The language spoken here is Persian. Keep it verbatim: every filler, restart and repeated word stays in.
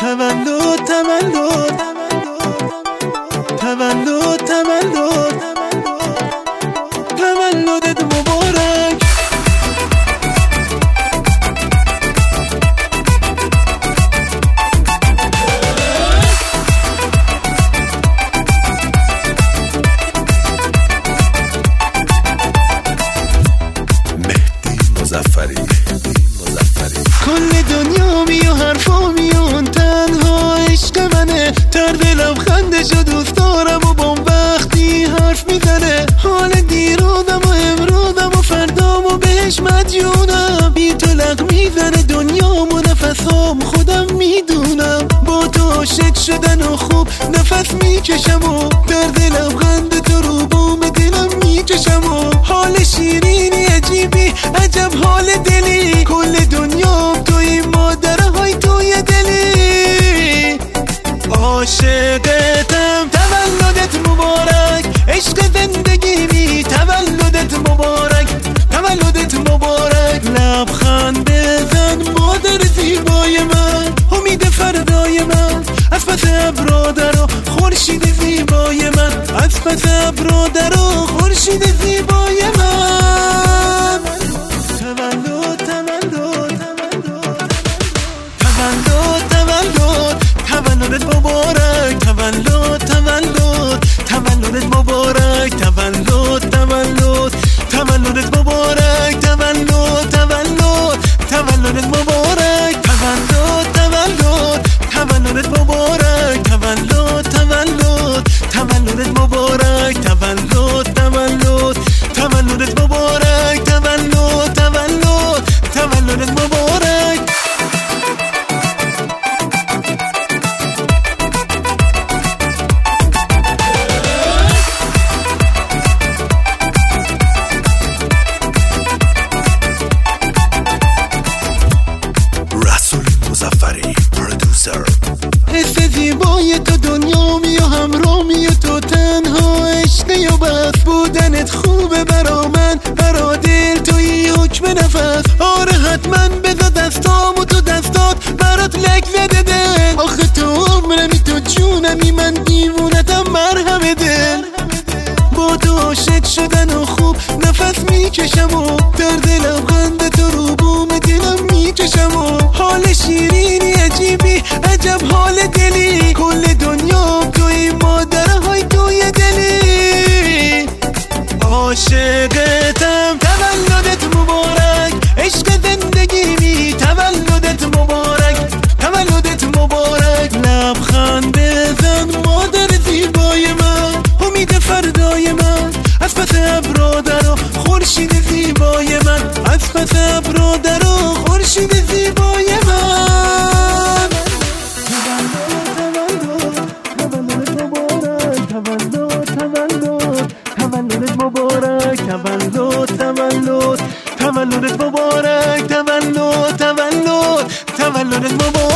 تولد تولد تولد تولد تولدت مبارک. مهدی مظفری کل دنیا می و حرفا میون تنها عشق منه، طرز لبخندش رو دوست دارم و با وقتی حرف میزنه. حال دیروزم و امروزم و فردام و بهش مدیونم، بی تو لغ میزنه دنیام و نفسام خودم میدونم. با تو عاشق شدن و خوب نفس میکشم و طرز لبخند تو رو بوم دلم میکشم و حال شیرینی عجیبی عجب حال دلی. کل دنیا توی مادرهای توی دلی، عاشقتم. تولدت مبارک عشق زندگیمی، تولدت مبارک تولدت مبارک. لبخند بزن مادر زیبای من، امید فردای من، از پس ابرا درو خورشید زیبای من، از پس ابرا درو خورشید زیبای من. تولد تولد تولد تولد تولدت مبارک، تولد تولد تولدت مبارک، تولد تولد تولدت مبارک، تولد تولد تولدت مبارک، تولد تولد تولدت مبارک، تولد تولد تولدت مبارک، تولد تولد تولدت مبارک، تولد تولد تولدت مبارک. رسول مظفری پرودوسر. حس زیبای تو دنیامی و همرامی و تو تنها عشقی و بس بودنت خوبه برا من، برا دل توی حکم نفس. آره حتما بذار دستام و تو دستات برات لک زده دل. آخه تو عمرمی تو جونمی من دیوونتم مرهم دل. با تو عاشق شدن و خوب نفس میکشم و درد لبخند تو رو بوم دلم میکشم و حال شیرینی عجیبی عجب حال دلی. کل دنیا توی مادرهای توی دلی، عاشقتم. تولدت مبارک عشق زندگیمی، تولدت مبارک تولدت مبارک. لبخند بزن مادر زیبای من، امید فردای من، از پس ابرا درو خورشید زیبای من، از پس ابرا درو خورشید زیبای من. تولدت مبارک تولد تولد تولدت مبارک، تولد تولد تولدت مبارک.